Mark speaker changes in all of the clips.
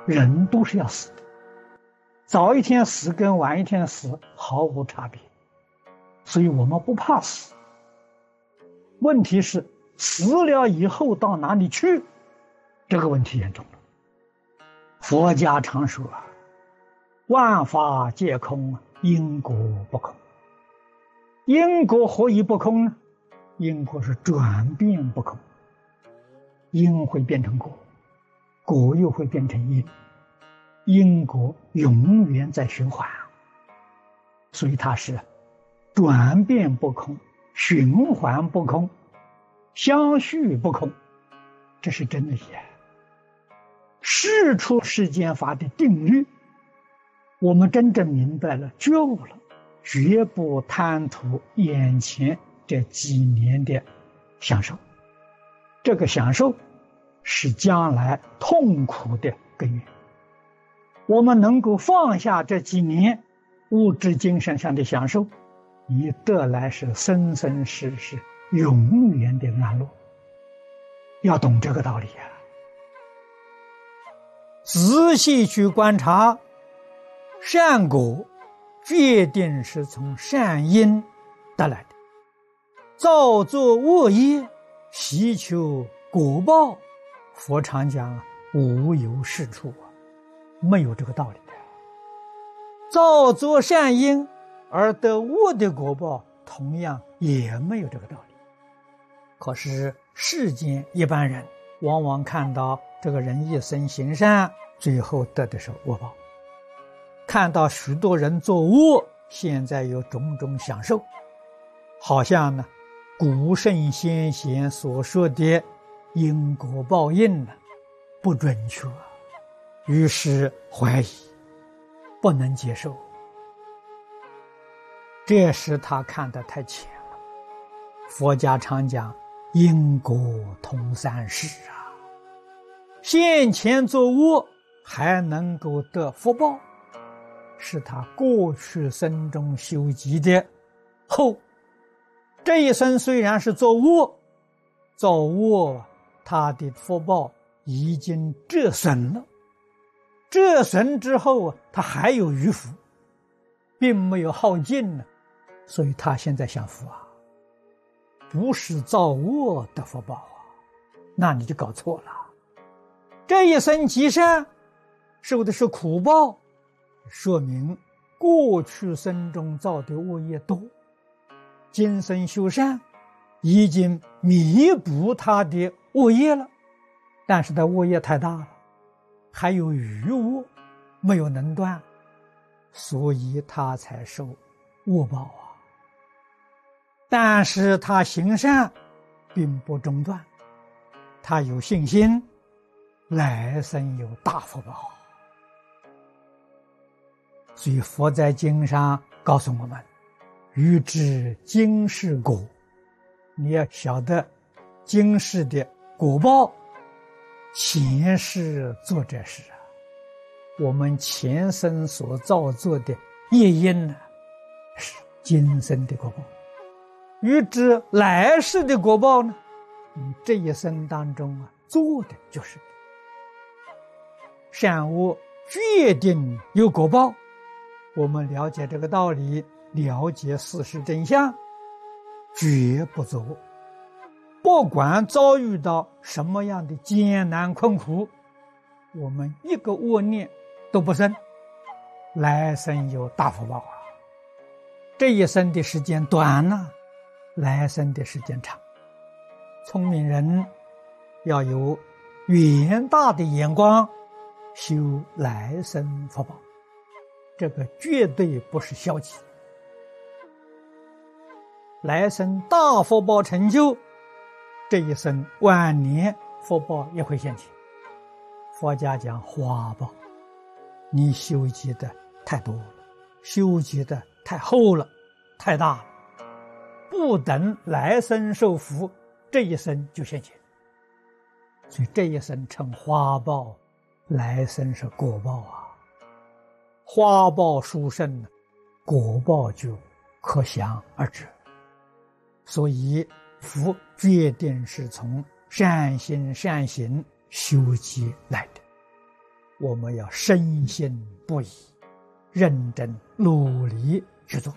Speaker 1: 人都是要死的，早一天死跟晚一天死毫无差别，所以我们不怕死。问题是死了以后到哪里去，这个问题严重了。佛家常说啊，万法皆空，因果不空。因果何以不空呢？因果是转变不空，因会变成果，果又会变成因，因果永远在循环，所以它是转变不空，循环不空，相续不空，这是真的也。事出世间法的定律，我们真正明白了，觉悟了，绝不贪图眼前这几年的享受。这个享受是将来痛苦的根源。我们能够放下这几年物质精神上的享受，你得来是生生世世永远的安乐。要懂这个道理啊！仔细去观察，善果决定是从善因得来的。造作恶业，习求果报，佛常讲无有是处啊，没有这个道理的。造作善因而得恶的果报，同样也没有这个道理。可是世间一般人往往看到这个人一生行善，最后得的是恶报；看到许多人做恶，现在有种种享受，好像呢古圣先贤所说的因果报应呢不准确，于是怀疑，不能接受。这时他看得太浅了。佛家常讲因果通三世啊，现前做恶还能够得福报，是他过去生中修积的后。这一生虽然是做恶，做恶他的福报已经折损了，折损之后他还有余福，并没有耗尽呢，所以他现在享福啊，不是造恶得福报啊，那你就搞错了。这一生积善受的是苦报，说明过去生中造的恶业多，今生修善已经弥补他的恶业了，但是他恶业太大了，还有余恶没有能断，所以他才受恶报啊。但是他行善并不中断，他有信心，来生有大福报。所以佛在经上告诉我们，欲知今世果，你要晓得今世的果报，前世做这事啊，我们前生所造作的业因呢，是今生的果报。欲知来世的果报呢，你这一生当中做的就是善恶决定有果报。我们了解这个道理，了解事实真相，绝不作恶。不管遭遇到什么样的艰难困苦，我们一个恶念都不生，来生有大福报啊。这一生的时间短了，来生的时间长。聪明人要有远大的眼光，修来生福报，这个绝对不是消极。来生大福报成就，这一生晚年福报也会现前。佛家讲花报，你修积的太多了，修积的太厚了，太大了，不等来生受福，这一生就现前。所以这一生称花报，来生是果报啊。花报殊胜，果报就可想而知。所以福决定是从善心善行修积来的。 我们要深信不疑，认真努力去做。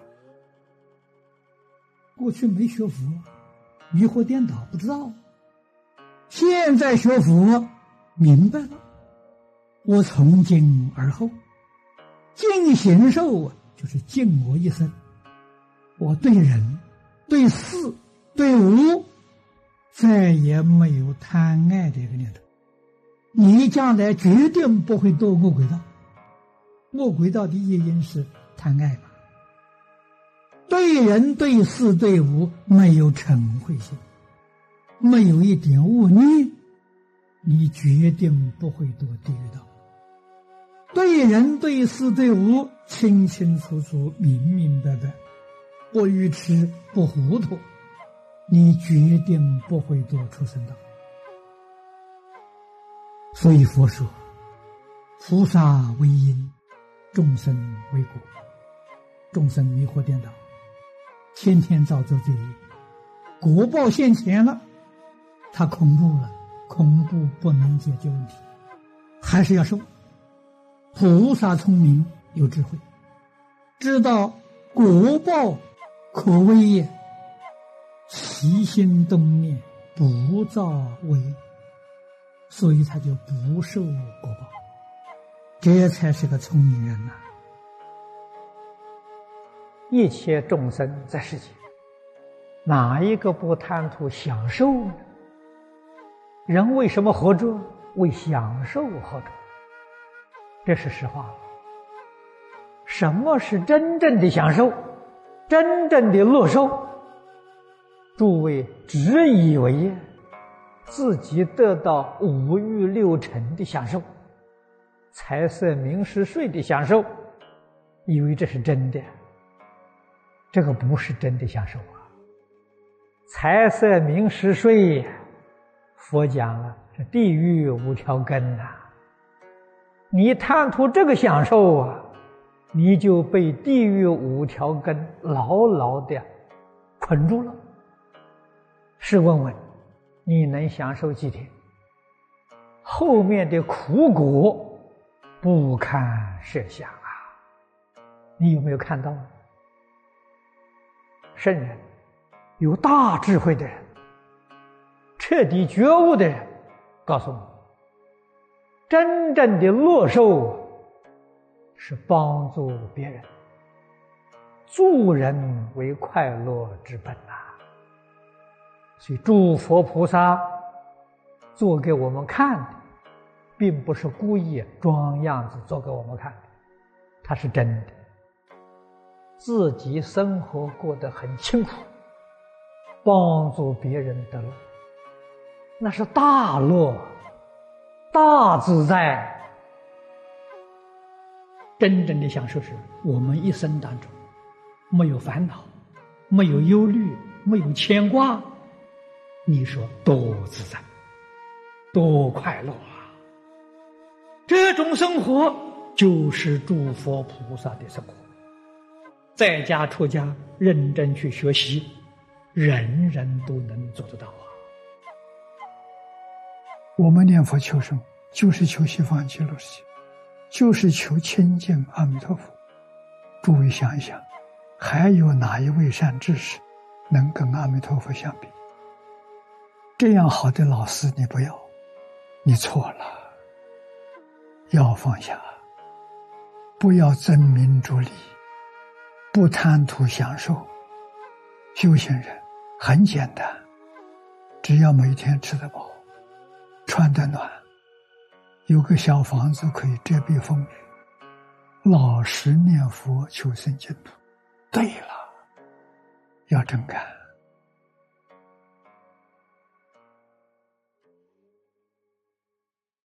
Speaker 1: 过去没学佛，迷惑颠倒，不知道。现在学佛，明白了。我从今而后，尽形寿就是尽我一生。我对人、对事、对物，再也没有贪爱的一个念头。你将来决定不会堕恶鬼道。恶鬼道的原因是贪爱嘛。对人、对事、对物没有嗔恚心，没有一点恶念，你决定不会堕地狱道。对人、对事、对物清清楚楚、明明白白，不愚痴、不糊涂，你决定不会堕畜生道。所以佛说，菩萨为因，众生为果。众生迷惑颠倒，天天造作罪业，果报现前了，他恐怖了，恐怖不能解决问题，还是要受。菩萨聪明有智慧，知道果报可畏也，起心动念不造恶业，所以他就不受果报。这才是个聪明人呐。一切众生在世界，哪一个不贪图享受呢？人为什么活着？为享受活着，这是实话。什么是真正的享受？真正的乐受？诸位只以为自己得到五欲六尘的享受，财色名食睡的享受，以为这是真的。这个不是真的享受啊！财色名食睡，佛讲了，是地狱五条根呐。你贪图这个享受啊，你就被地狱五条根牢牢的捆住了。试问问，你能享受几天？后面的苦果不堪设想啊！你有没有看到？圣人，有大智慧的人，彻底觉悟的人，告诉我，真正的乐受是帮助别人，助人为快乐之本呐。所以诸佛菩萨做给我们看的，并不是故意装样子做给我们看的，它是真的。自己生活过得很清苦，帮助别人得乐，那是大乐、大自在。真正的享受是我们一生当中没有烦恼，没有忧虑，没有牵挂，你说多自在，多快乐啊！这种生活就是诸佛菩萨的生活。在家出家认真去学习，人人都能做得到啊！我们念佛求生，就是求西方极乐世界，就是求亲近阿弥陀佛。诸位想一想，还有哪一位善知识能跟阿弥陀佛相比？这样好的老师你不要，你错了。要放下，不要争名逐利，不贪图享受。修行人很简单，只要每天吃得饱，穿得暖，有个小房子可以遮蔽风雨，老实念佛求生净土。对了，要真干。